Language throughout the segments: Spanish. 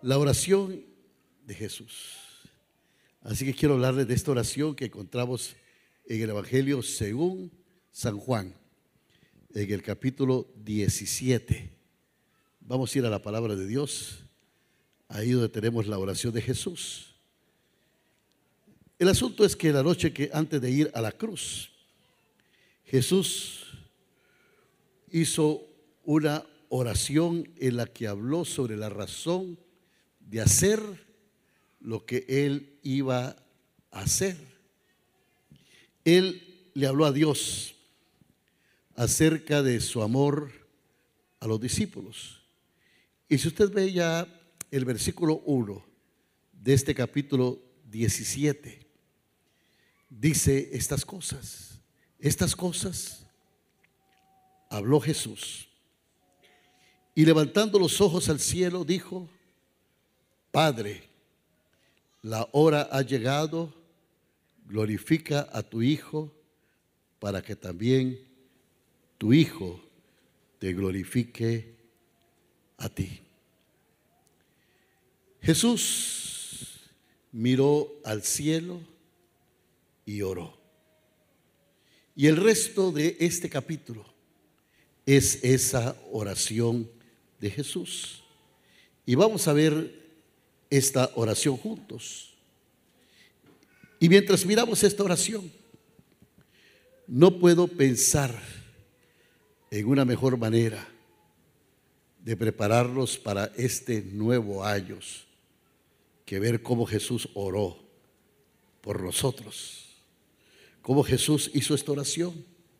La oración de Jesús. Así que quiero hablarles de esta oración que encontramos en el Evangelio según San Juan, en el capítulo 17. Vamos a ir a la palabra de Dios, ahí donde tenemos la oración de Jesús. El asunto es que la noche que antes de ir a la cruz, Jesús hizo una oración en la que habló sobre la razón de hacer lo que Él iba a hacer. Él le habló a Dios acerca de su amor a los discípulos. Y si usted ve ya el versículo 1 de este capítulo 17, dice estas cosas. Estas cosas habló Jesús. Y levantando los ojos al cielo, dijo: Padre, la hora ha llegado, glorifica a tu Hijo, para que también tu Hijo te glorifique a ti. Jesús miró al cielo y oró. Y el resto de este capítulo es esa oración de Jesús. Y vamos a ver esta oración juntos. Y mientras miramos esta oración, no puedo pensar en una mejor manera de prepararnos para este nuevo año que ver cómo Jesús oró por nosotros, cómo Jesús hizo esta oración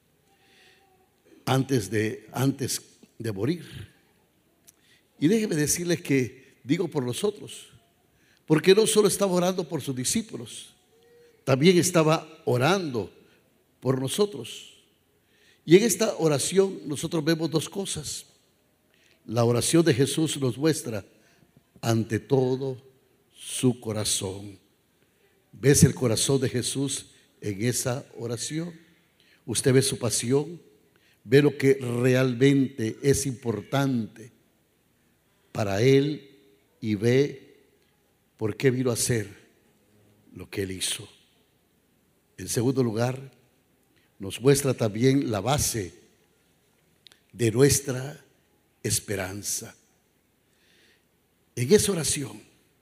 antes de morir. Y déjeme decirles que digo por nosotros, porque no solo estaba orando por sus discípulos, también estaba orando por nosotros. Y en esta oración nosotros vemos dos cosas. La oración de Jesús nos muestra ante todo su corazón. ¿Ves el corazón de Jesús en esa oración? Usted ve su pasión, ve lo que realmente es importante para Él y ve por qué vino a hacer lo que Él hizo. En segundo lugar, nos muestra también la base de nuestra esperanza. En esa oración,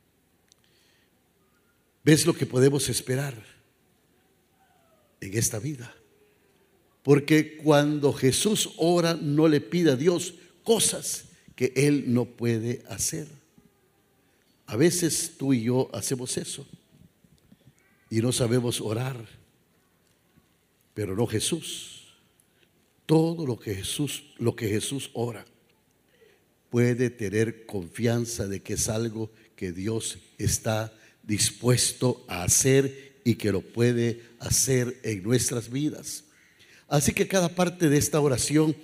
¿ves lo que podemos esperar en esta vida? Porque cuando Jesús ora, no le pide a Dios cosas que Él no puede hacer. A veces tú y yo hacemos eso y no sabemos orar, pero no Jesús. Todo lo que Jesús ora, puede tener confianza de que es algo que Dios está dispuesto a hacer y que lo puede hacer en nuestras vidas. Así que cada parte de esta oración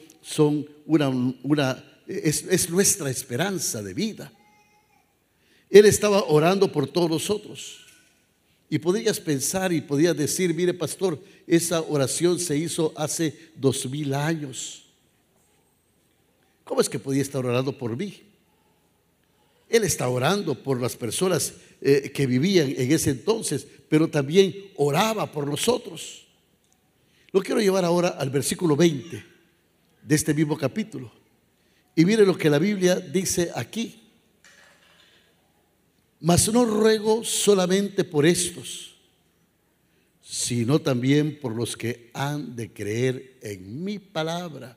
es nuestra esperanza de vida. Él estaba orando por todos nosotros. Y podrías pensar y podrías decir: mire, pastor, esa oración se hizo hace 2000 años. ¿Cómo es que podía estar orando por mí? Él está orando por las personas que vivían en ese entonces, pero también oraba por nosotros. Lo quiero llevar ahora al versículo 20 de este mismo capítulo. Y mire lo que la Biblia dice aquí. Mas no ruego solamente por estos, sino también por los que han de creer en mi palabra.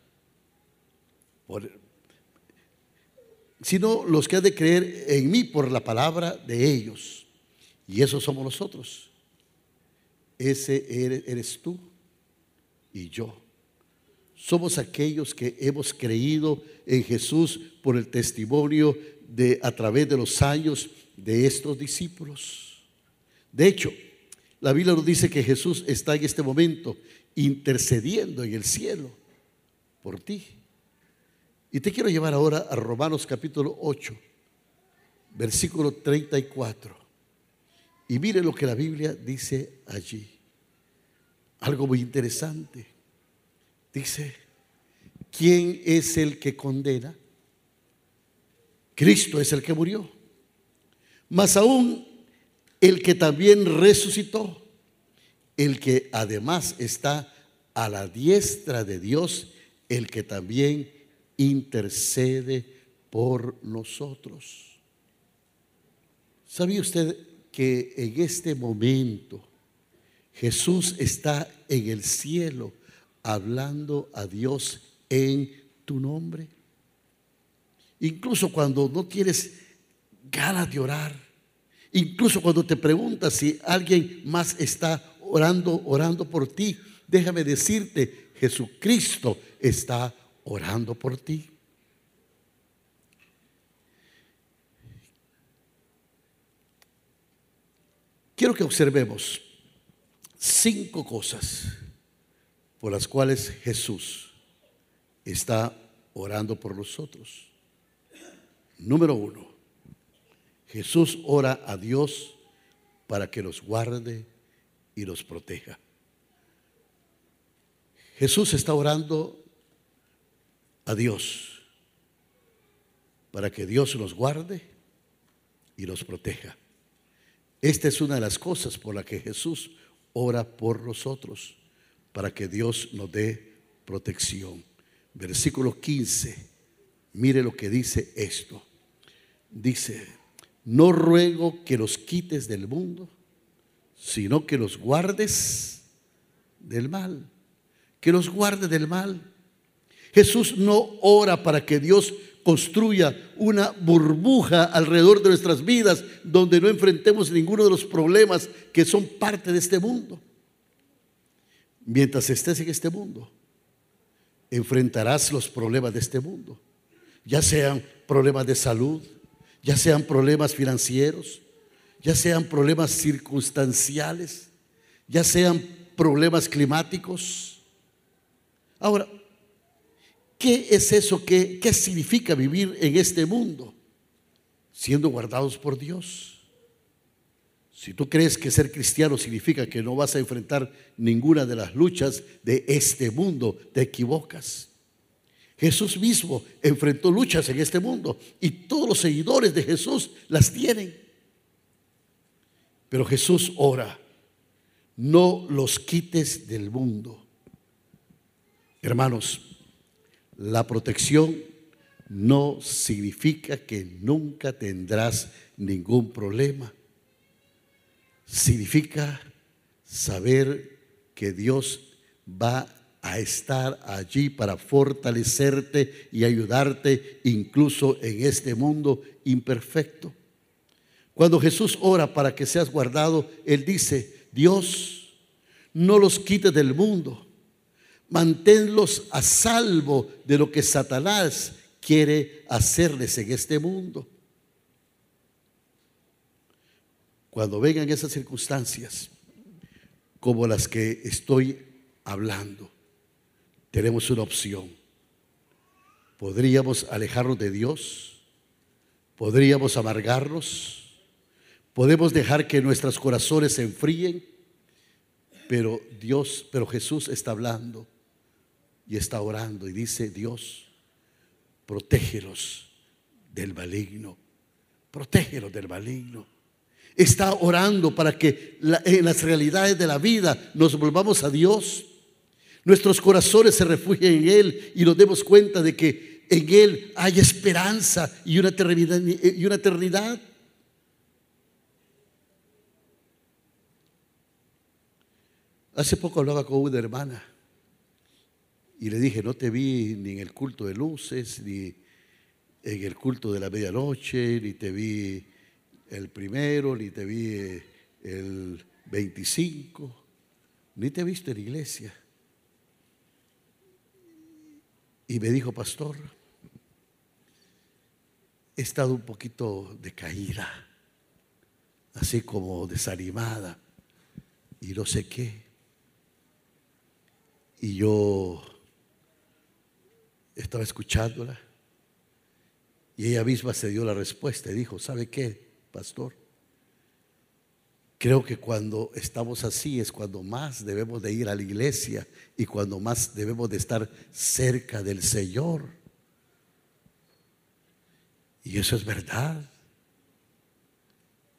Sino los que han de creer en mí por la palabra de ellos. Y esos somos nosotros. Ese eres tú y yo. Somos aquellos que hemos creído en Jesús por el testimonio a través de los años de estos discípulos. De hecho, la Biblia nos dice que Jesús está en este momento intercediendo en el cielo por ti. Y te quiero llevar ahora a Romanos capítulo 8, versículo 34. Y mire lo que la Biblia dice allí. Algo muy interesante. Dice: ¿quién es el que condena? Cristo es el que murió. Mas aún el que también resucitó, el que además está a la diestra de Dios, el que también intercede por nosotros. ¿Sabía usted que en este momento Jesús está en el cielo hablando a Dios en tu nombre? Incluso cuando no tienes ganas de orar, incluso cuando te preguntas si alguien más está orando por ti, déjame decirte, Jesucristo está orando por ti. Quiero que observemos 5 cosas por las cuales Jesús está orando por nosotros. Número 1, Jesús ora a Dios para que los guarde y los proteja. Jesús está orando a Dios para que Dios los guarde y los proteja. Esta es una de las cosas por las que Jesús ora por nosotros, para que Dios nos dé protección. Versículo 15, mire lo que dice esto. Dice: no ruego que los quites del mundo, sino que los guardes del mal. Que los guarde del mal. Jesús no ora para que Dios construya una burbuja alrededor de nuestras vidas donde no enfrentemos ninguno de los problemas que son parte de este mundo. Mientras estés en este mundo, enfrentarás los problemas de este mundo, ya sean problemas de salud, ya sean problemas financieros, ya sean problemas circunstanciales, ya sean problemas climáticos. Ahora, ¿qué es eso? ¿Qué significa vivir en este mundo? Siendo guardados por Dios. Si tú crees que ser cristiano significa que no vas a enfrentar ninguna de las luchas de este mundo, te equivocas. Jesús mismo enfrentó luchas en este mundo y todos los seguidores de Jesús las tienen. Pero Jesús ora: no los quites del mundo. Hermanos, la protección no significa que nunca tendrás ningún problema. Significa saber que Dios va a estar allí para fortalecerte y ayudarte incluso en este mundo imperfecto. Cuando Jesús ora para que seas guardado, Él dice: Dios, no los quites del mundo, manténlos a salvo de lo que Satanás quiere hacerles en este mundo. Cuando vengan esas circunstancias como las que estoy hablando, tenemos una opción. Podríamos alejarnos de Dios, podríamos amargarnos, podemos dejar que nuestros corazones se enfríen, pero Jesús está hablando y está orando y dice: Dios, protégelos del maligno, protégelos del maligno. Está orando para que en las realidades de la vida nos volvamos a Dios, nuestros corazones se refugien en Él y nos demos cuenta de que en Él hay esperanza y una eternidad. Hace poco hablaba con una hermana y le dije: no te vi ni en el culto de luces, ni en el culto de la medianoche, ni te vi el primero, ni te vi el 25, ni te he visto en la iglesia. Y me dijo: pastor, he estado un poquito decaída, así como desanimada y no sé qué. Y yo estaba escuchándola y ella misma se dio la respuesta y dijo: ¿sabe qué, pastor? Creo que cuando estamos así es cuando más debemos de ir a la iglesia y cuando más debemos de estar cerca del Señor. Y eso es verdad.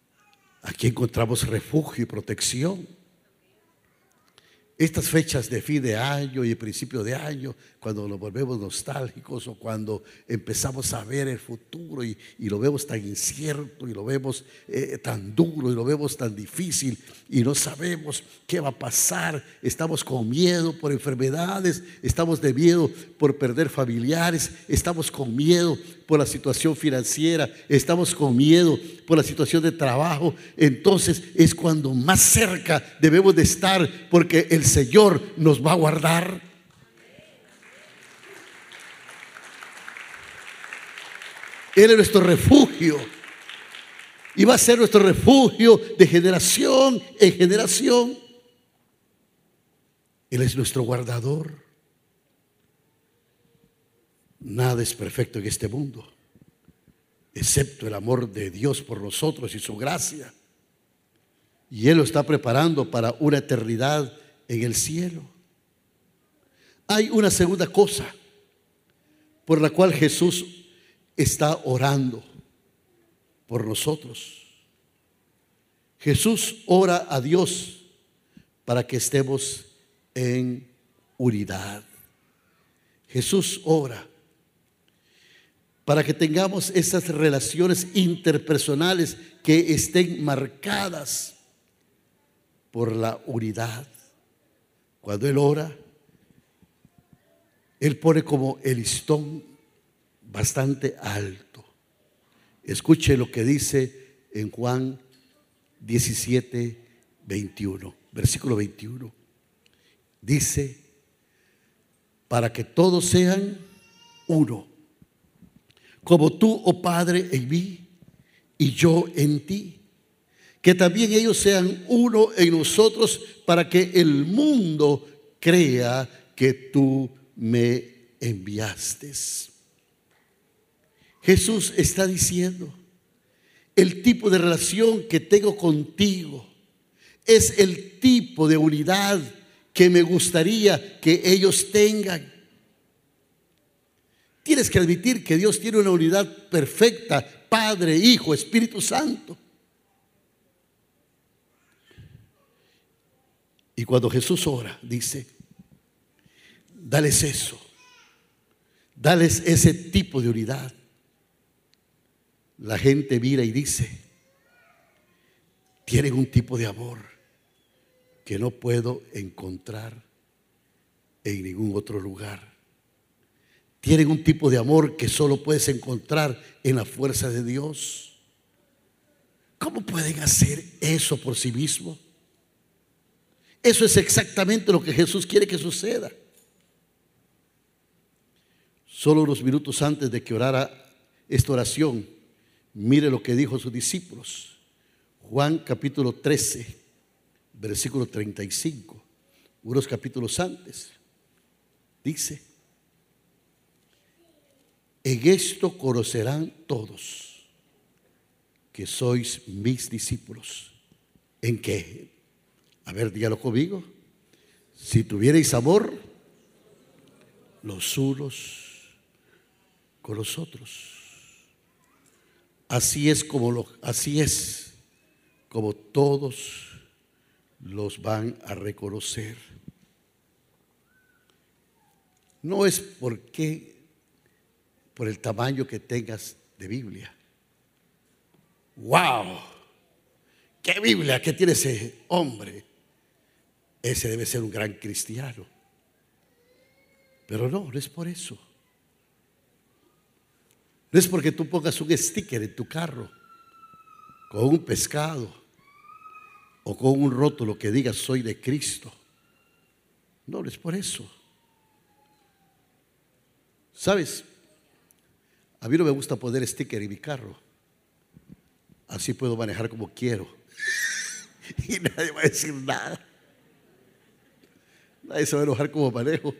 Aquí encontramos refugio y protección. Estas fechas de fin de año y principio de año, cuando nos volvemos nostálgicos o cuando empezamos a ver el futuro y lo vemos tan incierto y lo vemos tan duro y lo vemos tan difícil y no sabemos qué va a pasar, estamos con miedo por enfermedades, estamos de miedo por perder familiares, estamos con miedo por la situación financiera, estamos con miedo por la situación de trabajo. Entonces es cuando más cerca debemos de estar, porque el Señor nos va a guardar. Él es nuestro refugio y va a ser nuestro refugio de generación en generación. Él es nuestro guardador. Nada es perfecto en este mundo, excepto el amor de Dios por nosotros y su gracia. Y Él lo está preparando para una eternidad en el cielo. Hay una segunda cosa por la cual Jesús está orando por nosotros. Jesús ora a Dios para que estemos en unidad. Jesús ora para que tengamos esas relaciones interpersonales que estén marcadas por la unidad. Cuando Él ora, Él pone como el listón bastante alto. Escuche lo que dice en Juan 17, 21, versículo 21. Dice: para que todos sean uno, como tú, oh Padre, en mí y yo en ti, que también ellos sean uno en nosotros, para que el mundo crea que tú me enviaste. Jesús está diciendo: el tipo de relación que tengo contigo es el tipo de unidad que me gustaría que ellos tengan. Tienes que admitir que Dios tiene una unidad perfecta: Padre, Hijo, Espíritu Santo. Y cuando Jesús ora, dice: dales eso, dales ese tipo de unidad. La gente mira y dice: tienen un tipo de amor que no puedo encontrar en ningún otro lugar. Tienen un tipo de amor que solo puedes encontrar en la fuerza de Dios. ¿Cómo pueden hacer eso por sí mismos? Eso es exactamente lo que Jesús quiere que suceda. Solo unos minutos antes de que orara esta oración, mire lo que dijo a sus discípulos. Juan capítulo 13, versículo 35, unos capítulos antes. Dice: en esto conocerán todos que sois mis discípulos. ¿En qué? A ver, dígalo conmigo. Si tuvierais amor los unos con los otros. Así es como todos los van a reconocer. No es por el tamaño que tengas de Biblia. ¡Wow! ¿Qué Biblia que tiene ese hombre? Ese debe ser un gran cristiano. Pero no es por eso. No es porque tú pongas un sticker en tu carro con un pescado o con un rótulo que diga soy de Cristo. No es por eso. ¿Sabes? A mí no me gusta poner sticker en mi carro. Así puedo manejar como quiero y nadie va a decir nada. Nadie se va a enojar como manejo.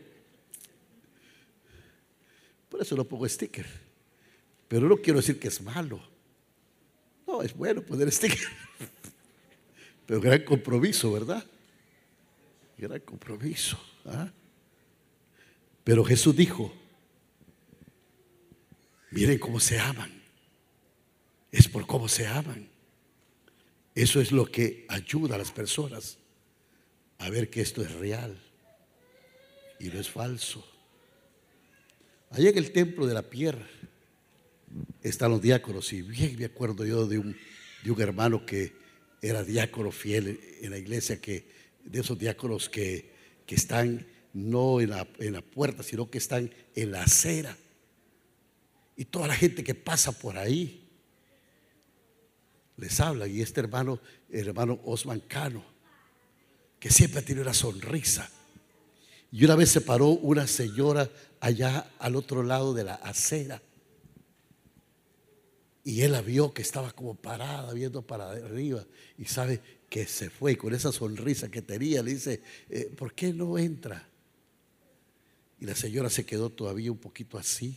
Por eso no pongo sticker. Pero no quiero decir que es malo. No, es bueno poner sticker. Pero gran compromiso, ¿verdad? Gran compromiso. ¿Ah? Pero Jesús dijo: miren cómo se aman. Es por cómo se aman. Eso es lo que ayuda a las personas a ver que esto es real y no es falso. Allá en el templo de la piedra están los diáconos, y bien me acuerdo yo de un hermano que era diácono fiel en la iglesia, que de esos diáconos que están no en la puerta, sino que están en la acera, y toda la gente que pasa por ahí les habla. Y este hermano, el hermano Osman Cano, que siempre tiene una sonrisa, y una vez se paró una señora allá al otro lado de la acera, y él la vio que estaba como parada viendo para arriba, y sabe que se fue, y con esa sonrisa que tenía le dice, ¿por qué no entra? Y la señora se quedó todavía un poquito así,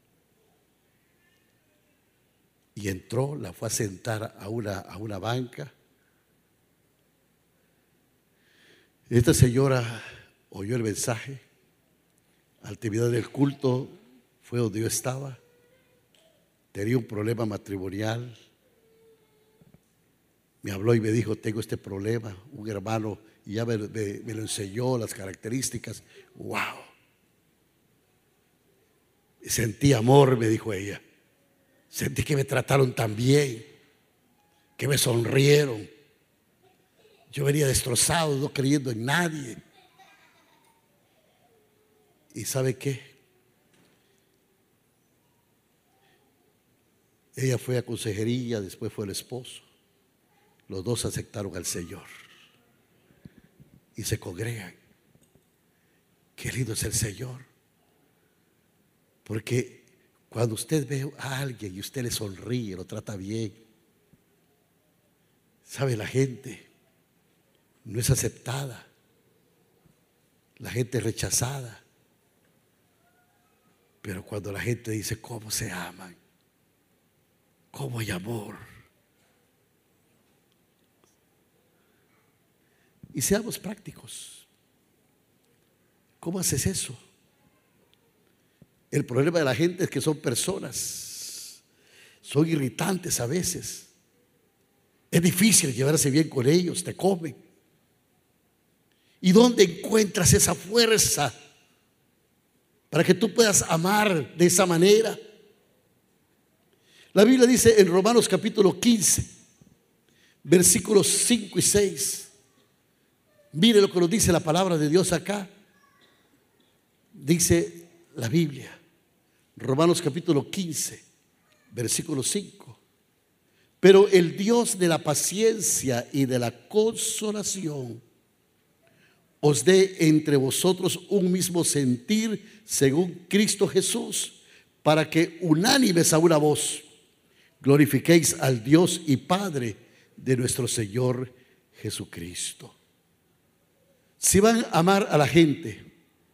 y entró, la fue a sentar a una banca. Esta señora oyó el mensaje. Al terminar del culto fue donde yo estaba. Tenía un problema matrimonial. Me habló y me dijo, tengo este problema. Un hermano, y ya me lo enseñó, las características. ¡Wow! Sentí amor, me dijo ella. Sentí que me trataron tan bien, que me sonrieron. Yo venía destrozado, no creyendo en nadie. ¿Y sabe qué? Ella fue a consejería, después fue el esposo. Los dos aceptaron al Señor y se congregan. Qué lindo es el Señor. Porque cuando usted ve a alguien y usted le sonríe, lo trata bien, sabe, la gente no es aceptada, la gente es rechazada. Pero cuando la gente dice cómo se aman, cómo hay amor. Y seamos prácticos. ¿Cómo haces eso? El problema de la gente es que son personas, son irritantes a veces. Es difícil llevarse bien con ellos, te comen. ¿Y dónde encuentras esa fuerza para que tú puedas amar de esa manera? La Biblia dice en Romanos capítulo 15, versículos 5 y 6. Mire lo que nos dice la palabra de Dios acá. Dice la Biblia, Romanos capítulo 15, versículo 5. Pero el Dios de la paciencia y de la consolación os dé entre vosotros un mismo sentir según Cristo Jesús, para que unánimes a una voz glorifiquéis al Dios y Padre de nuestro Señor Jesucristo. Si van a amar a la gente,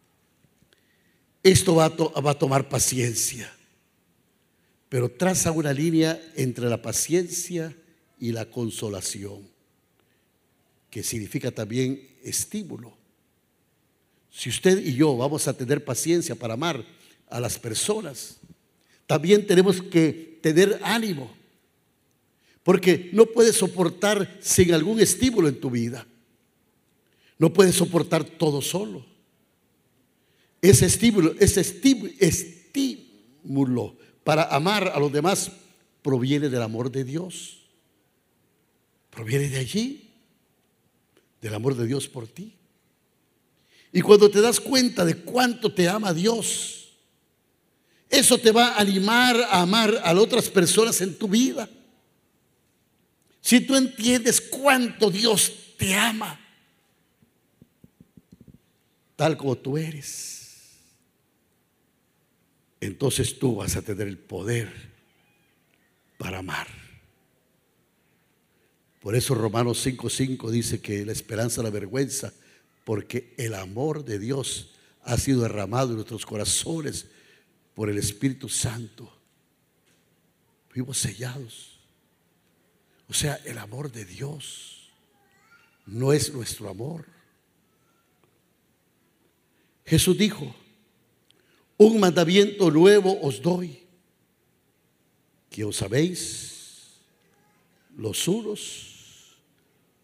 esto va a tomar paciencia, pero traza una línea entre la paciencia y la consolación, que significa también estímulo. Si usted y yo vamos a tener paciencia para amar a las personas, también tenemos que tener ánimo, porque no puedes soportar sin algún estímulo en tu vida. No puedes soportar todo solo. Ese estímulo para amar a los demás proviene del amor de Dios. Proviene de allí, del amor de Dios por ti. Y cuando te das cuenta de cuánto te ama Dios, eso te va a animar a amar a otras personas en tu vida. Si tú entiendes cuánto Dios te ama, tal como tú eres, entonces tú vas a tener el poder para amar. Por eso Romanos 5:5 dice que la esperanza la avergüenza, porque el amor de Dios ha sido derramado en nuestros corazones por el Espíritu Santo. Fuimos sellados. O sea, el amor de Dios no es nuestro amor. Jesús dijo: un mandamiento nuevo os doy, que os améis los unos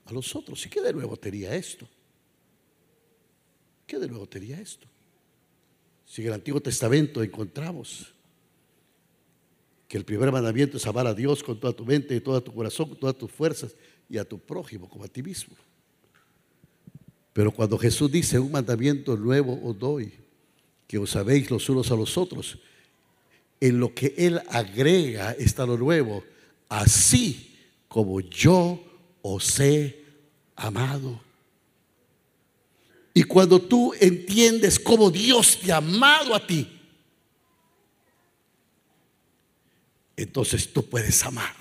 a los otros. ¿Y qué de nuevo tenía esto? ¿Qué de nuevo tenía esto? Si en el Antiguo Testamento encontramos que el primer mandamiento es amar a Dios con toda tu mente y todo tu corazón, con todas tus fuerzas, y a tu prójimo como a ti mismo. Pero cuando Jesús dice: un mandamiento nuevo os doy, que os améis los unos a los otros, en lo que Él agrega está lo nuevo: así como yo os he amado. Y cuando tú entiendes cómo Dios te ha amado a ti, entonces tú puedes amar.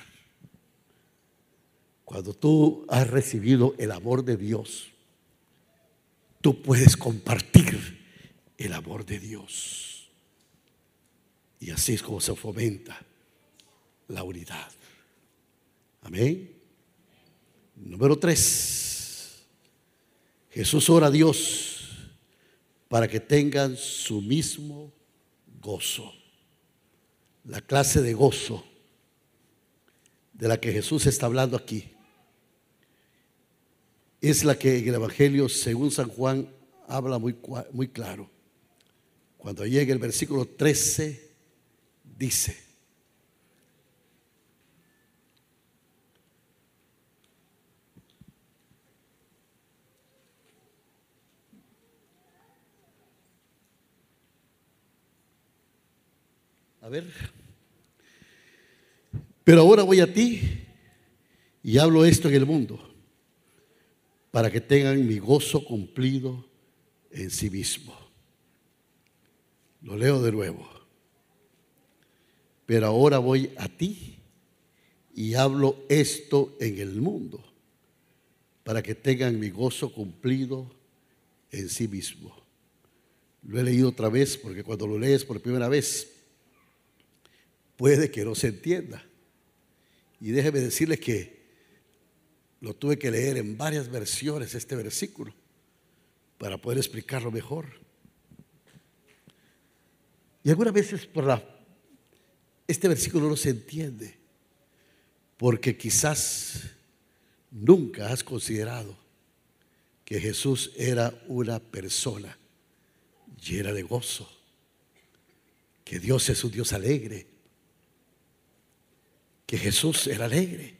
Cuando tú has recibido el amor de Dios, tú puedes compartir el amor de Dios. Y así es como se fomenta la unidad. Amén. Número 3. Jesús ora a Dios para que tengan su mismo gozo. La clase de gozo de la que Jesús está hablando aquí es la que en el Evangelio según San Juan habla muy claro. Cuando llega el versículo 13 dice: a ver, pero ahora voy a ti y hablo esto en el mundo, para que tengan mi gozo cumplido en sí mismo. Lo leo de nuevo. Pero ahora voy a ti y hablo esto en el mundo, para que tengan mi gozo cumplido en sí mismo. Lo he leído otra vez porque cuando lo lees por primera vez puede que no se entienda. Y déjeme decirles que lo tuve que leer en varias versiones este versículo para poder explicarlo mejor. Y algunas veces este versículo no se entiende porque quizás nunca has considerado que Jesús era una persona llena de gozo, que Dios es un Dios alegre, que Jesús era alegre.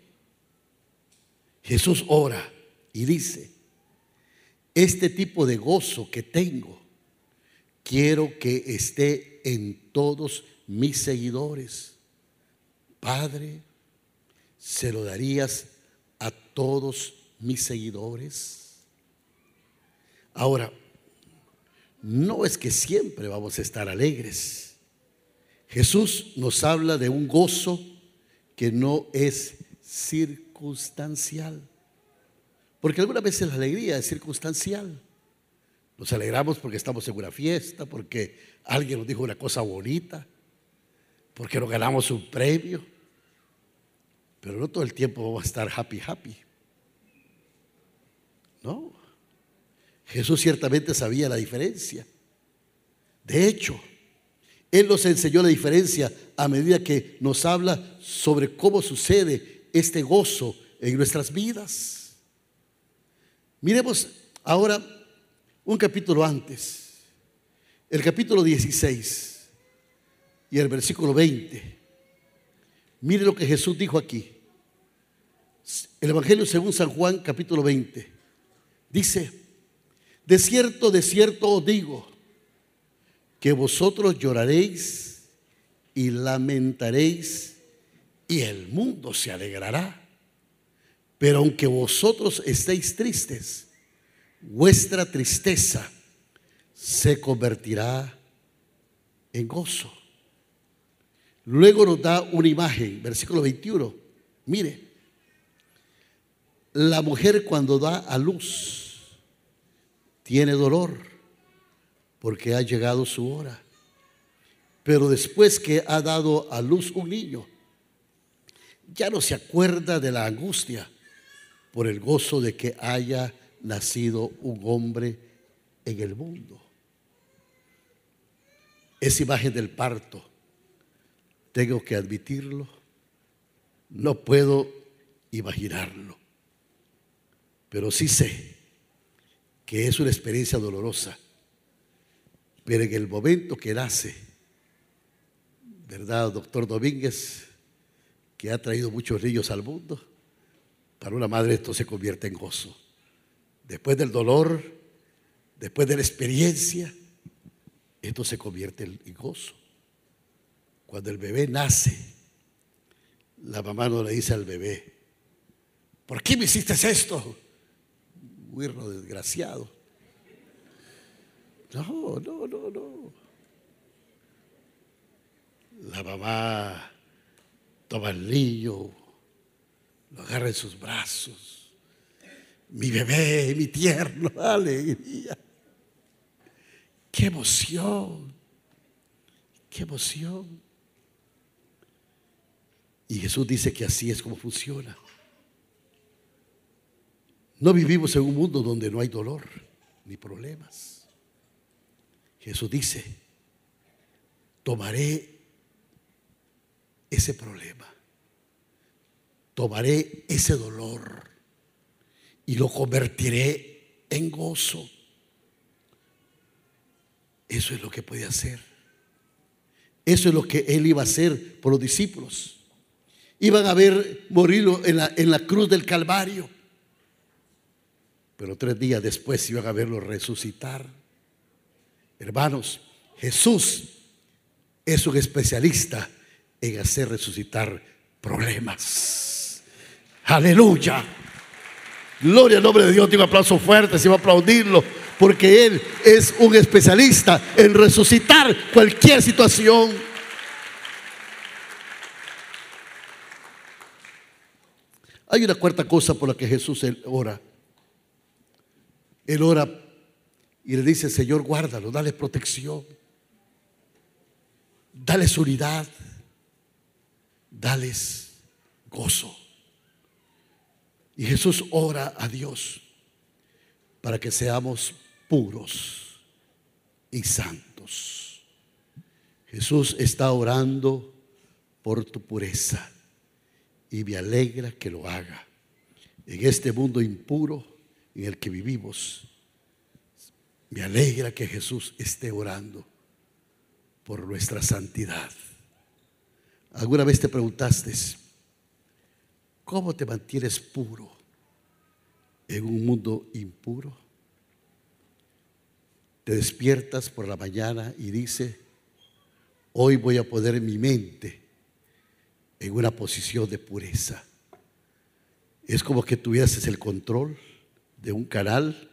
Jesús ora y dice: este tipo de gozo que tengo, quiero que esté en todos mis seguidores. Padre, ¿se lo darías a todos mis seguidores? Ahora, no es que siempre vamos a estar alegres. Jesús nos habla de un gozo que no es circunstancial, porque algunas veces la alegría es circunstancial. Nos alegramos porque estamos en una fiesta, porque alguien nos dijo una cosa bonita, porque nos ganamos un premio, pero no todo el tiempo vamos a estar happy. No, Jesús ciertamente sabía la diferencia. De hecho, Él nos enseñó la diferencia a medida que nos habla sobre cómo sucede este gozo en nuestras vidas. Miremos ahora un capítulo antes, el capítulo 16 y el versículo 20. Mire lo que Jesús dijo aquí. El Evangelio según San Juan, capítulo 20. Dice: de cierto os digo, que vosotros lloraréis y lamentaréis, y el mundo se alegrará. Pero aunque vosotros estéis tristes, vuestra tristeza se convertirá en gozo. Luego nos da una imagen, versículo 21. Mire, la mujer cuando da a luz tiene dolor porque ha llegado su hora. Pero después que ha dado a luz un niño, ya no se acuerda de la angustia por el gozo de que haya nacido un hombre en el mundo. Esa imagen del parto, tengo que admitirlo, no puedo imaginarlo. pero sí sé que es una experiencia dolorosa. Pero en el momento que nace, ¿verdad, doctor Domínguez? Que ha traído muchos niños al mundo. Para una madre esto se convierte en gozo. Después del dolor, después de la experiencia, esto se convierte en gozo. Cuando el bebé nace, la mamá no le dice al bebé: ¿por qué me hiciste esto? Huirro desgraciado. No, no, no, no. La mamá toma al niño, lo agarra en sus brazos. Mi bebé, mi tierno, alegría. ¡Qué emoción! ¡Qué emoción! Y Jesús dice que así es como funciona. No vivimos en un mundo donde no hay dolor ni problemas. Jesús dice: tomaré ese problema, tomaré ese dolor y lo convertiré en gozo. Eso es lo que puede hacer. Eso es lo que Él iba a hacer por los discípulos. Iban a ver morirlo en la cruz del Calvario, pero 3 días después iban a verlo resucitar. Hermanos, Jesús es un especialista en hacer resucitar problemas. Aleluya. Gloria al nombre de Dios. Tengo un aplauso fuerte, si va a aplaudirlo, porque Él es un especialista en resucitar cualquier situación. Hay una cuarta cosa por la que Jesús ora. Él ora y le dice: Señor, guárdalo, dale protección, dales unidad, dales gozo. Y Jesús ora a Dios para que seamos puros y santos. Jesús está orando por tu pureza y me alegra que lo haga. En este mundo impuro en el que vivimos, me alegra que Jesús esté orando por nuestra santidad. ¿Alguna vez te preguntaste cómo te mantienes puro en un mundo impuro? Te despiertas por la mañana y dices: hoy voy a poner mi mente en una posición de pureza. Es como que tuvieses el control de un canal,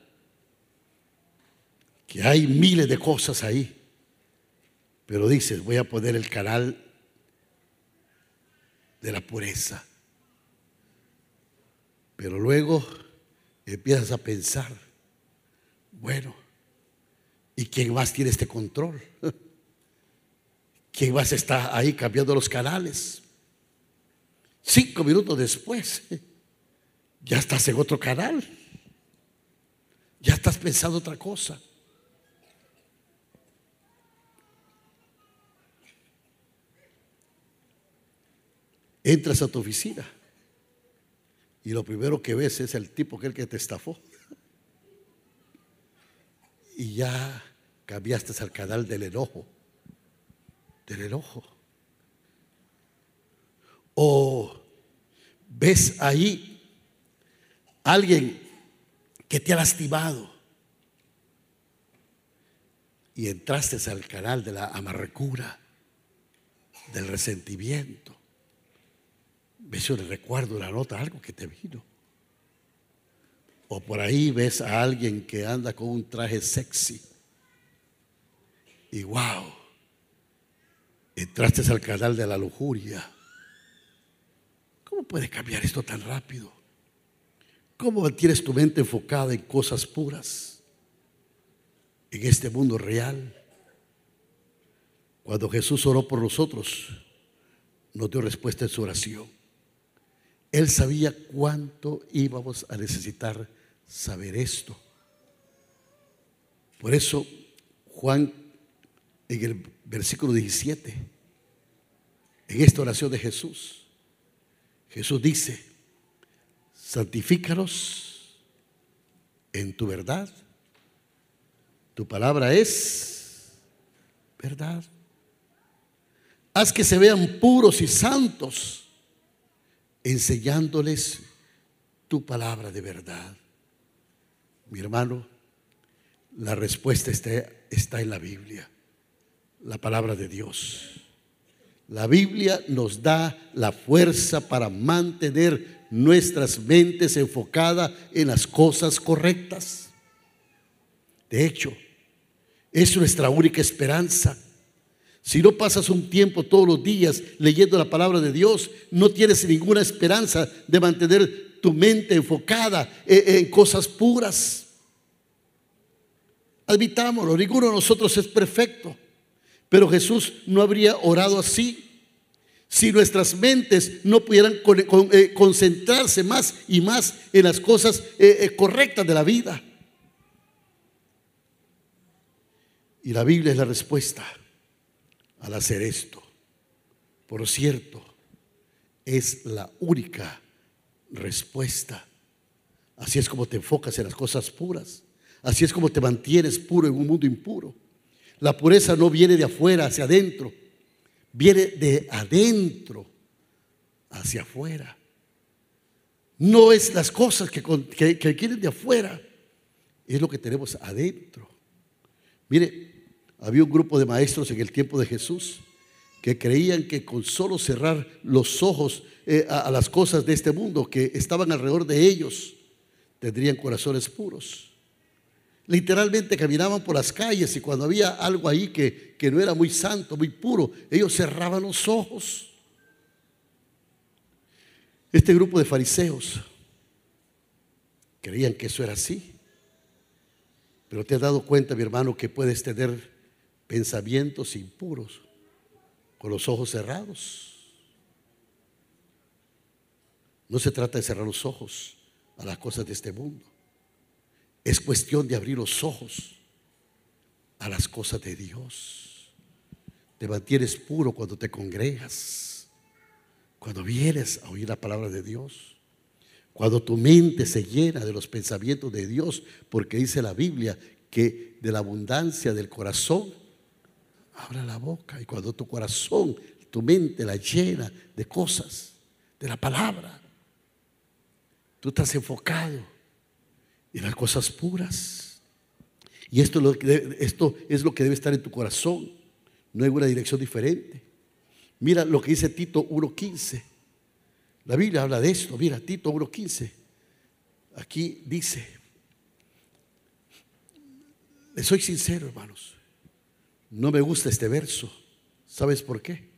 que hay miles de cosas ahí, pero dices: voy a poner el canal de la pureza. Pero luego empiezas a pensar: bueno, ¿y quién más tiene este control? ¿Quién más está ahí cambiando los canales? 5 minutos después, ya estás en otro canal, ya estás pensando otra cosa. Entras a tu oficina y lo primero que ves es el tipo que te estafó, y ya cambiaste al canal del enojo. O ves ahí alguien que te ha lastimado y entraste al canal de la amargura, del resentimiento. Ves un recuerdo, una nota, algo que te vino. O por ahí ves a alguien que anda con un traje sexy y wow, entraste al canal de la lujuria. ¿Cómo puede cambiar esto tan rápido? ¿Cómo mantienes tu mente enfocada en cosas puras en este mundo real? Cuando Jesús oró por nosotros, nos dio respuesta en su oración. Él sabía cuánto íbamos a necesitar saber esto. Por eso Juan, en el versículo 17, en esta oración de Jesús, Jesús dice: santifícalos en tu verdad. Tu palabra es verdad. Haz que se vean puros y santos, enseñándoles tu palabra de verdad. Mi hermano, la respuesta está en la Biblia, la palabra de Dios. La Biblia nos da la fuerza para mantener nuestras mentes enfocadas en las cosas correctas. De hecho, es nuestra única esperanza. Si no pasas un tiempo todos los días leyendo la palabra de Dios, no tienes ninguna esperanza de mantener tu mente enfocada en cosas puras. Admitámoslo, ninguno de nosotros es perfecto, pero Jesús no habría orado así si nuestras mentes no pudieran concentrarse más y más en las cosas correctas de la vida. Y la Biblia es la respuesta al hacer esto. Por cierto, es la única respuesta. Así es como te enfocas en las cosas puras. Así es como te mantienes puro en un mundo impuro. La pureza no viene de afuera hacia adentro, viene de adentro hacia afuera. No es las cosas que vienen de afuera, es lo que tenemos adentro. Mire, había un grupo de maestros en el tiempo de Jesús que creían que con solo cerrar los ojos a las cosas de este mundo que estaban alrededor de ellos, tendrían corazones puros. Literalmente caminaban por las calles y cuando había algo ahí que no era muy santo, muy puro, ellos cerraban los ojos. Este grupo de fariseos creían que eso era así. Pero te has dado cuenta, mi hermano, que puedes tener pensamientos impuros con los ojos cerrados. No se trata de cerrar los ojos a las cosas de este mundo. Es cuestión de abrir los ojos a las cosas de Dios. Te mantienes puro cuando te congregas, cuando vienes a oír la palabra de Dios, cuando tu mente se llena de los pensamientos de Dios, porque dice la Biblia que de la abundancia del corazón habla la boca. Y cuando tu corazón, tu mente la llena de cosas, de la palabra, tú estás enfocado en las cosas puras. Y esto es lo que debe estar en tu corazón. No hay una dirección diferente. Mira lo que dice Tito 1:15. La Biblia habla de esto. Mira, Tito 1:15. Aquí dice, les soy sincero, hermanos, no me gusta este verso. ¿Sabes por qué?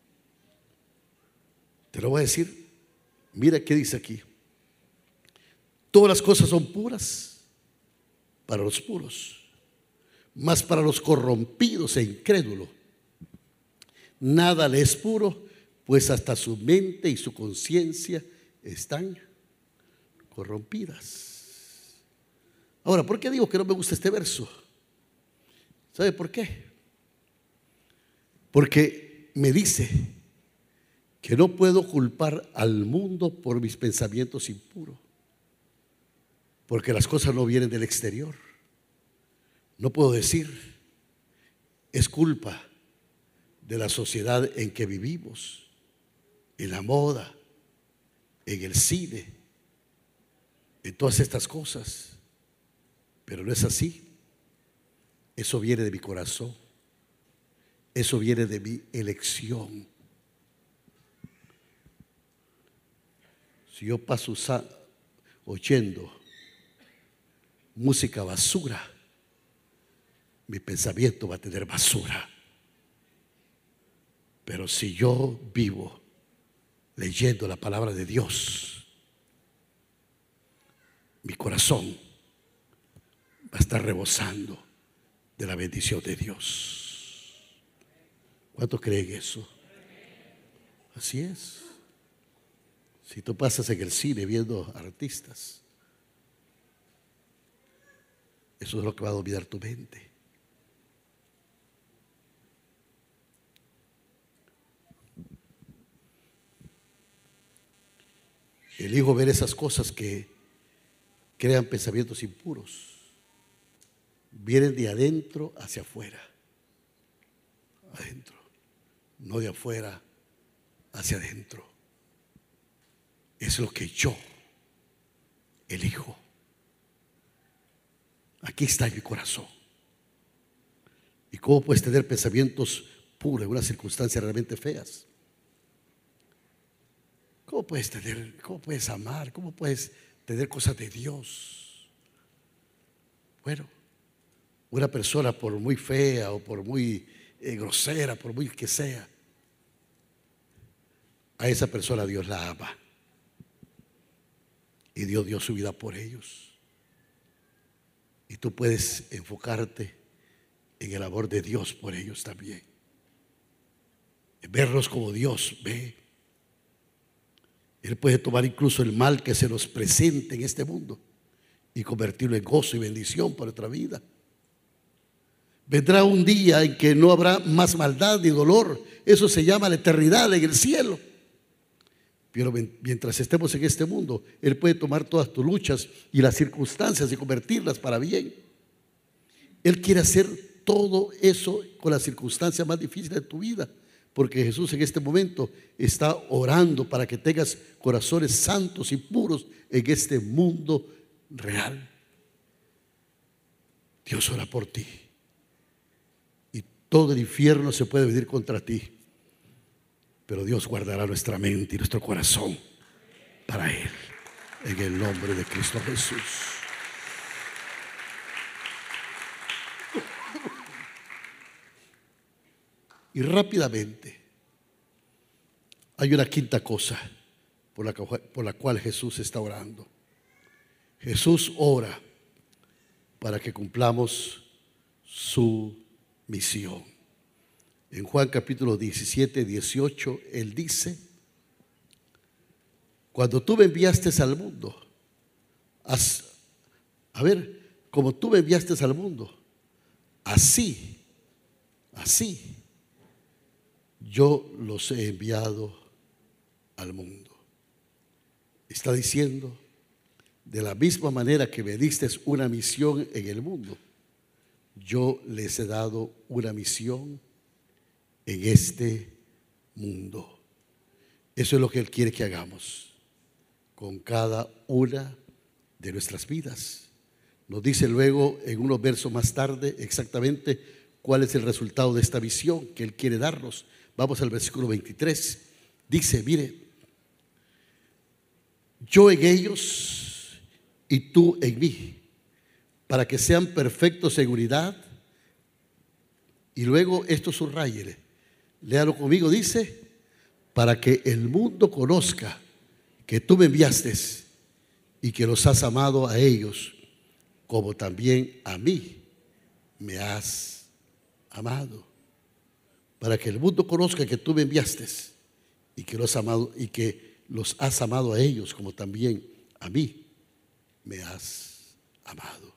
Te lo voy a decir. Mira qué dice aquí. Todas las cosas son puras para los puros, mas para los corrompidos e incrédulos nada le es puro, pues hasta su mente y su conciencia están corrompidas. Ahora, ¿por qué digo que no me gusta este verso? ¿Sabe por qué? Porque me dice que no puedo culpar al mundo por mis pensamientos impuros, porque las cosas no vienen del exterior. No puedo decir, es culpa de la sociedad en que vivimos, en la moda, en el cine, en todas estas cosas. Pero no es así. Eso viene de mi corazón. Eso viene de mi elección. Si yo paso oyendo música basura, mi pensamiento va a tener basura. Pero si yo vivo leyendo la palabra de Dios, mi corazón va a estar rebosando de la bendición de Dios. ¿Cuántos creen eso? Así es. Si tú pasas en el cine viendo artistas, eso es lo que va a dominar tu mente. Elijo ver esas cosas que crean pensamientos impuros. Vienen de adentro hacia afuera. Adentro, no de afuera hacia adentro. Es lo que yo elijo. Aquí está mi corazón. ¿Y cómo puedes tener pensamientos puros en unas circunstancias realmente feas? ¿Cómo puedes amar? ¿Cómo puedes tener cosas de Dios? Bueno, una persona por muy fea o por muy grosera, por muy que sea, a esa persona Dios la ama. Y Dios dio su vida por ellos. Y tú puedes enfocarte en el amor de Dios por ellos también. En verlos como Dios ve. Él puede tomar incluso el mal que se nos presente en este mundo y convertirlo en gozo y bendición para nuestra vida. Vendrá un día en que no habrá más maldad ni dolor. Eso se llama la eternidad en el cielo. Pero mientras estemos en este mundo, Él puede tomar todas tus luchas y las circunstancias y convertirlas para bien. Él quiere hacer todo eso con las circunstancias más difíciles de tu vida, porque Jesús en este momento está orando para que tengas corazones santos y puros en este mundo real. Dios ora por ti. Y todo el infierno se puede venir contra ti, pero Dios guardará nuestra mente y nuestro corazón para Él, en el nombre de Cristo Jesús. Y rápidamente hay una quinta cosa por la cual Jesús está orando. Jesús ora para que cumplamos su misión. En Juan capítulo 17, 18, Él dice: cuando tú me enviaste al mundo, como tú me enviaste al mundo, así yo los he enviado al mundo. Está diciendo, de la misma manera que me diste una misión en el mundo, yo les he dado una misión en este mundo. Eso es lo que Él quiere que hagamos con cada una de nuestras vidas. Nos dice luego en unos versos más tarde exactamente cuál es el resultado de esta visión que Él quiere darnos. Vamos al versículo 23. Dice, mire, yo en ellos y tú en mí, para que sean perfectos en unidad. Y luego esto subrayele, léalo conmigo, dice, para que el mundo conozca que tú me enviaste y que los has amado a ellos, como también a mí me has amado. Para que el mundo conozca que tú me enviaste y que los has amado a ellos, como también a mí me has amado.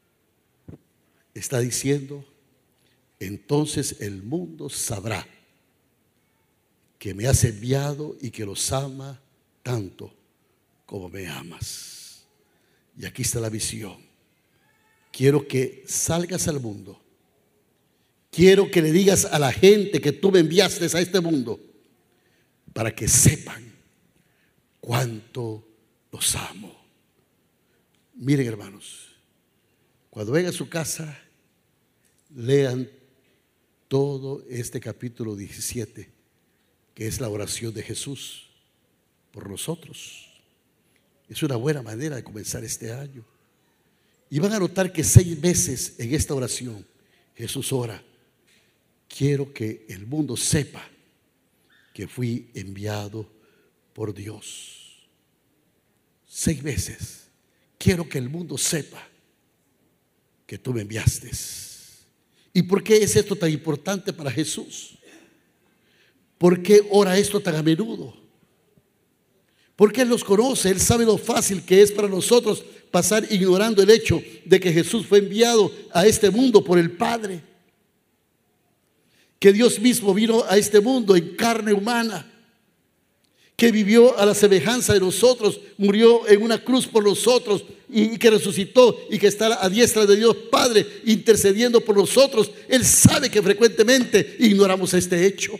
Está diciendo, entonces el mundo sabrá que me has enviado y que los ama tanto como me amas. Y aquí está la visión. Quiero que salgas al mundo. Quiero que le digas a la gente que tú me enviaste a este mundo, para que sepan cuánto los amo. Miren, hermanos, cuando vengan a su casa, lean todo este capítulo 17, que es la oración de Jesús por nosotros. Es una buena manera de comenzar este año. Y van a notar que 6 veces en esta oración Jesús ora: quiero que el mundo sepa que fui enviado por Dios. 6 veces. Quiero que el mundo sepa que tú me enviaste. ¿Y por qué es esto tan importante para Jesús? ¿Por qué ora esto tan a menudo? Porque Él los conoce, Él sabe lo fácil que es para nosotros pasar ignorando el hecho de que Jesús fue enviado a este mundo por el Padre. Que Dios mismo vino a este mundo en carne humana. que vivió a la semejanza de nosotros, murió en una cruz por nosotros y que resucitó y que está a diestra de Dios Padre intercediendo por nosotros. Él sabe que frecuentemente ignoramos este hecho.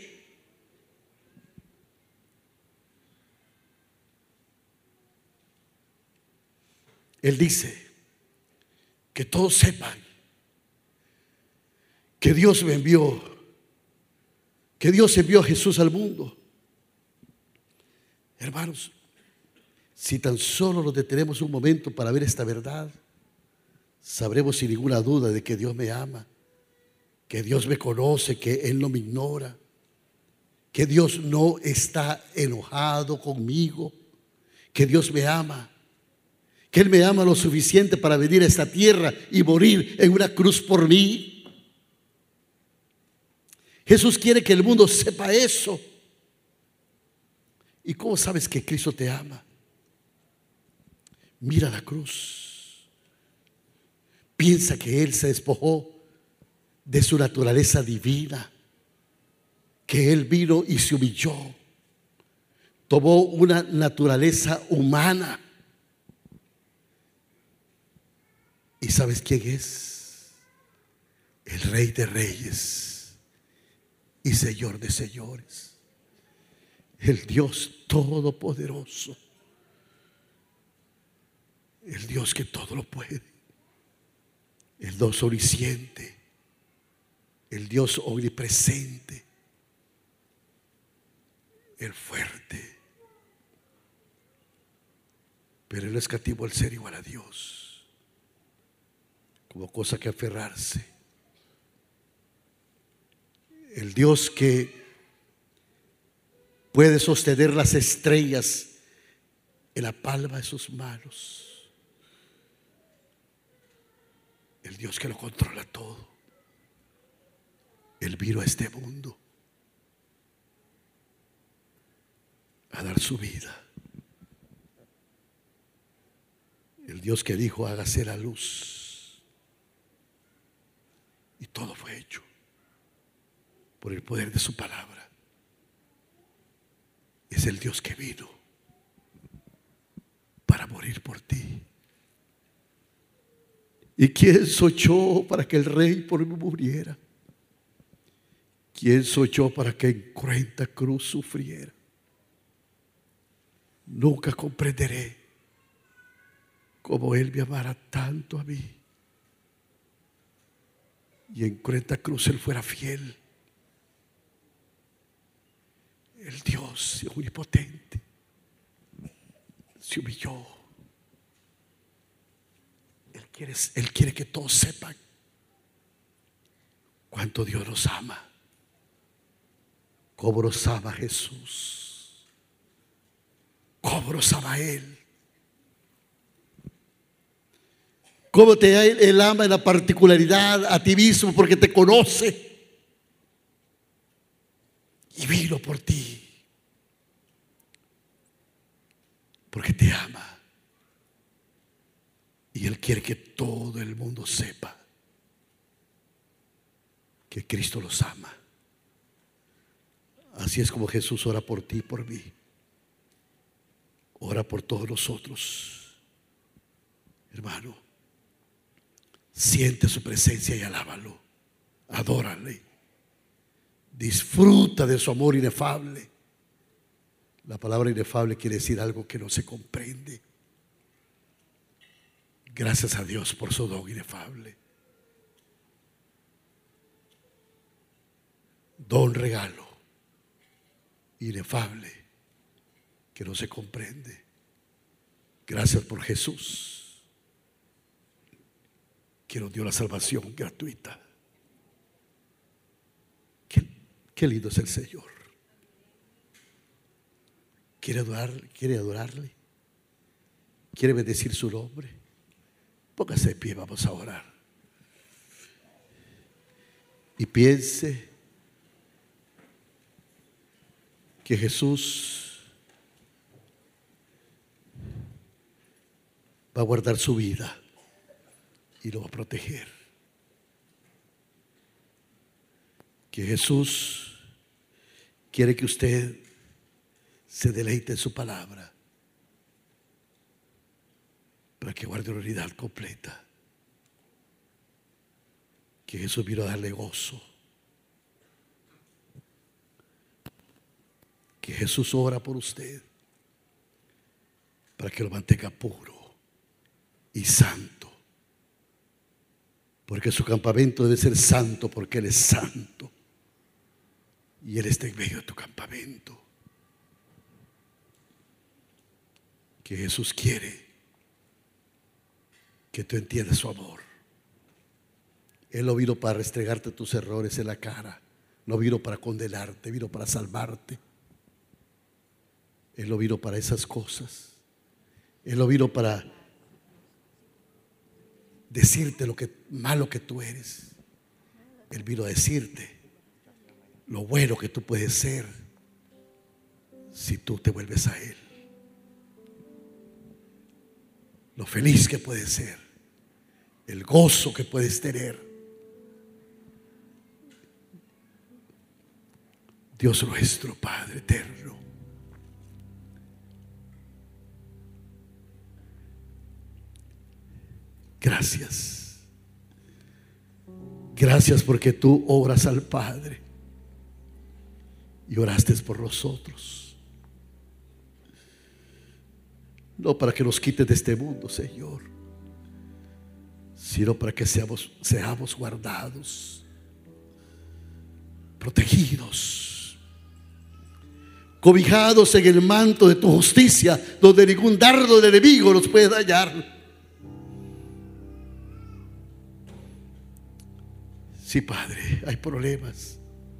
Él dice que todos sepan que Dios me envió, que Dios envió a Jesús al mundo. Hermanos, si tan solo nos detenemos un momento para ver esta verdad, sabremos sin ninguna duda de que Dios me ama, que Dios me conoce, que Él no me ignora, que Dios no está enojado conmigo, que Dios me ama, que Él me ama lo suficiente para venir a esta tierra y morir en una cruz por mí. Jesús quiere que el mundo sepa eso. ¿Y cómo sabes que Cristo te ama? Mira la cruz. Piensa que Él se despojó de su naturaleza divina, que Él vino y se humilló, tomó una naturaleza humana. ¿Y sabes quién es? El Rey de Reyes y Señor de Señores. El Dios todopoderoso, el Dios que todo lo puede, el Dios omnisciente, el Dios omnipresente, el fuerte. Pero Él no escatimó el ser igual a Dios como cosa que aferrarse. El Dios que puede sostener las estrellas en la palma de sus manos. El Dios que lo controla todo. Él vino a este mundo a dar su vida. El Dios que dijo: hágase la luz. Y todo fue hecho por el poder de su palabra. Es el Dios que vino para morir por ti. ¿Y quién soy yo para que el Rey por mí muriera? ¿Quién soy yo para que en cruenta cruz sufriera? Nunca comprenderé cómo Él me amara tanto a mí y en cruenta cruz Él fuera fiel. El Dios omnipotente se humilló. Él quiere que todos sepan cuánto Dios nos ama, cómo nos ama Jesús, cómo nos ama Él, cómo Él ama en la particularidad a ti mismo, porque te conoce y vino por ti, porque te ama. Y Él quiere que todo el mundo sepa que Cristo los ama. Así es como Jesús ora por ti y por mí. Ora por todos nosotros. Hermano, siente su presencia y alábalo. Adórale. Disfruta de su amor inefable. La palabra inefable quiere decir algo que no se comprende. Gracias a Dios por su don inefable. Don, regalo inefable que no se comprende. Gracias por Jesús, que nos dio la salvación gratuita. Qué lindo es el Señor. ¿Quiere adorarle? ¿Quiere bendecir su nombre? Póngase de pie, vamos a orar. Y piense que Jesús va a guardar su vida y lo va a proteger. Que Jesús quiere que usted se deleite en su palabra, para que guarde una unidad completa. Que Jesús vino a darle gozo. Que Jesús ora por usted para que lo mantenga puro y santo, porque su campamento debe ser santo, porque Él es santo y Él está en medio de tu campamento. Que Jesús quiere que tú entiendas su amor. Él no vino para restregarte tus errores en la cara, no vino para condenarte, vino para salvarte. Él no vino para esas cosas. Él no vino para decirte lo malo que tú eres. Él vino a decirte lo bueno que tú puedes ser si tú te vuelves a Él. Lo feliz que puedes ser, el gozo que puedes tener. Dios nuestro, Padre eterno, gracias. Gracias porque tú obras al Padre y oraste por nosotros. No para que nos quites de este mundo, Señor, sino para que seamos guardados, protegidos, cobijados en el manto de tu justicia, donde ningún dardo del enemigo nos puede dañar. Sí, Padre, hay problemas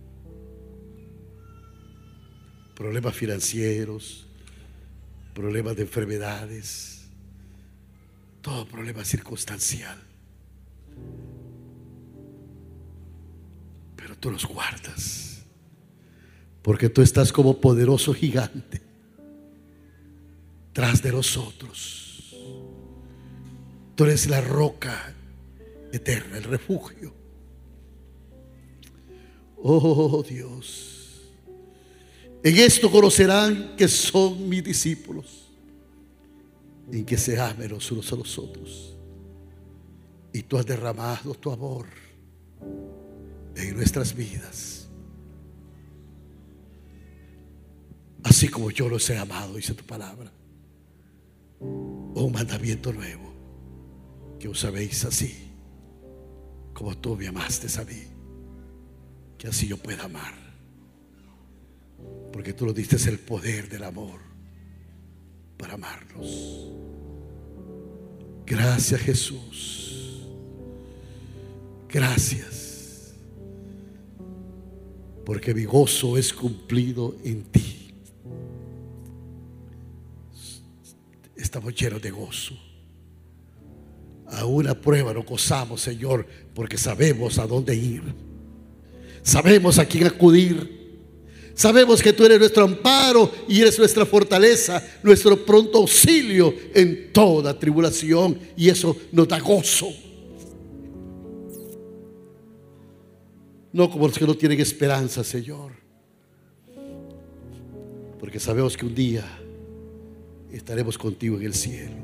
financieros, problemas de enfermedades, todo problema circunstancial, pero tú los guardas, porque tú estás como poderoso gigante tras de nosotros. Tú eres la roca eterna, el refugio. Oh Dios, en esto conocerán que son mis discípulos, en que se amen los unos a los otros. Y tú has derramado tu amor en nuestras vidas, así como yo los he amado, dice tu palabra. Un mandamiento nuevo, que os améis así como tú me amaste a mí, que así yo pueda amar, porque tú nos diste el poder del amor para amarnos. Gracias, Jesús. Gracias, porque mi gozo es cumplido en ti. Estamos llenos de gozo. A una prueba nos gozamos, Señor, porque sabemos a dónde ir, sabemos a quién acudir. Sabemos que tú eres nuestro amparo y eres nuestra fortaleza, nuestro pronto auxilio en toda tribulación, y eso nos da gozo. No como los que no tienen esperanza, Señor, porque sabemos que un día estaremos contigo en el cielo.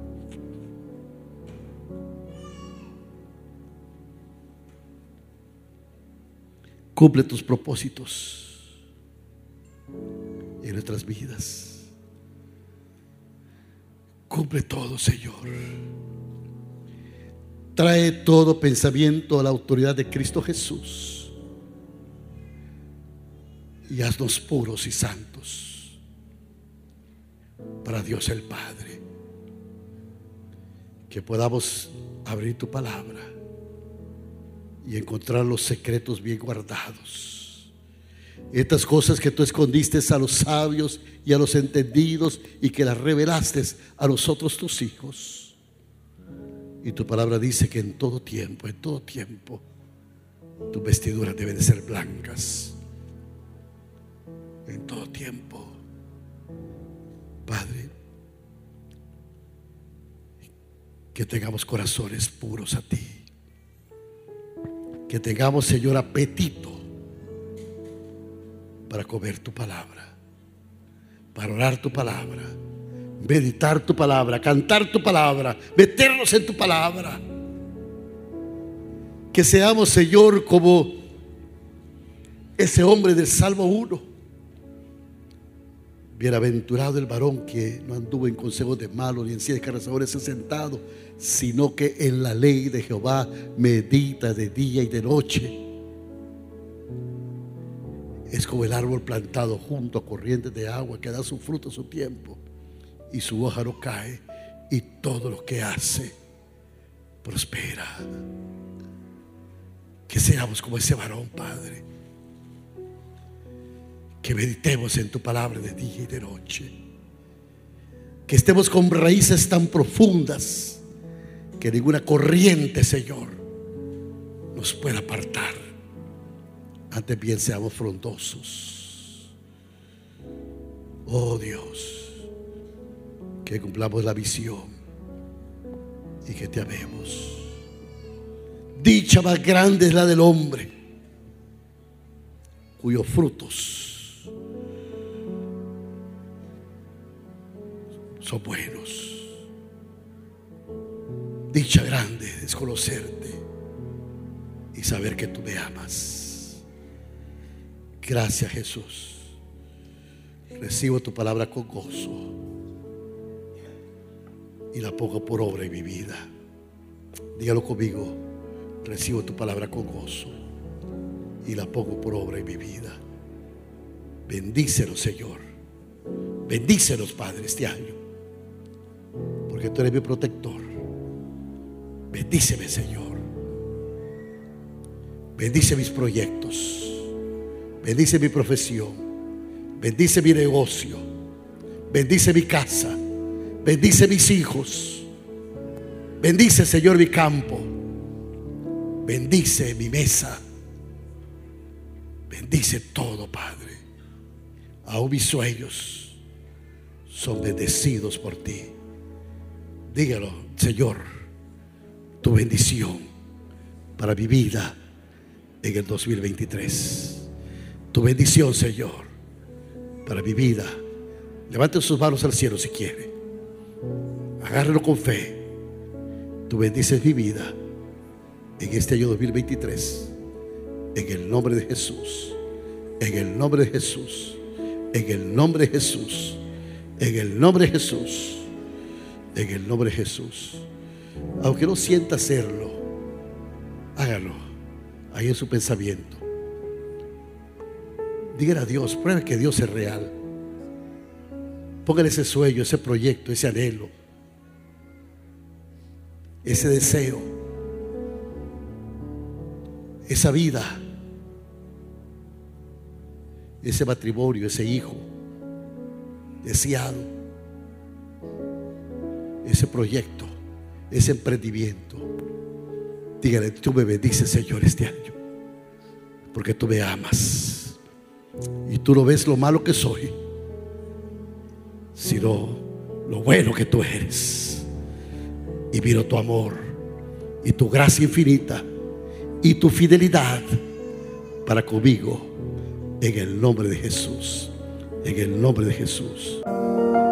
Cumple tus propósitos en nuestras vidas. Cumple todo, Señor. Trae todo pensamiento a la autoridad de Cristo Jesús y haznos puros y santos para Dios el Padre. Que podamos abrir tu palabra y encontrar los secretos bien guardados, estas cosas que tú escondiste a los sabios y a los entendidos, y que las revelaste a nosotros, tus hijos. Y tu palabra dice que en todo tiempo, tus vestiduras deben de ser blancas. En todo tiempo, Padre, que tengamos corazones puros a ti, que tengamos, Señor, apetito para comer tu palabra, para orar tu palabra, meditar tu palabra, cantar tu palabra, meternos en tu palabra. Que seamos, Señor, como ese hombre del Salmo 1. Bienaventurado el varón que no anduvo en consejos de malos, ni en silla de escarnecedores se ha sentado, sino que en la ley de Jehová medita de día y de noche. Es como el árbol plantado junto a corrientes de agua, que da su fruto a su tiempo, y su hoja no cae, y todo lo que hace prospera. Que seamos como ese varón, Padre, que meditemos en tu palabra de día y de noche, que estemos con raíces tan profundas que ninguna corriente, Señor, nos pueda apartar. Antes bien seamos frondosos. Oh Dios, que cumplamos la visión y que te amemos. Dicha más grande es la del hombre, cuyos frutos son buenos. Dicha grande es conocerte y saber que tú me amas. Gracias, Jesús. Recibo tu palabra con gozo y la pongo por obra en mi vida. Dígalo conmigo. Recibo tu palabra con gozo y la pongo por obra en mi vida. Bendícenos, Señor. Bendícenos, Padre, este año, porque tú eres mi protector. Bendíceme, Señor. Bendice mis proyectos. Bendice mi profesión. Bendice mi negocio. Bendice mi casa. Bendice mis hijos. Bendice, Señor, mi campo. Bendice mi mesa. Bendice todo, Padre. Aún mis sueños son bendecidos por ti. Dígalo, Señor, tu bendición para mi vida en el 2023. Tu bendición, Señor, para mi vida. Levante sus manos al cielo si quiere. Agárrelo con fe. Tú bendices mi vida en este año 2023, en el nombre de Jesús, en el nombre de Jesús, en el nombre de Jesús, en el nombre de Jesús, en el nombre de Jesús. Aunque no sienta hacerlo, hágalo ahí en su pensamiento. Dígale a Dios, pruebe que Dios es real. Póngale ese sueño, ese proyecto, ese anhelo, ese deseo, esa vida, ese matrimonio, ese hijo deseado, ese proyecto, ese emprendimiento. Dígale, tú me bendices, Señor, este año, porque tú me amas y tú no ves lo malo que soy, sino lo bueno que tú eres. Y miro tu amor y tu gracia infinita y tu fidelidad para conmigo, en el nombre de Jesús, en el nombre de Jesús.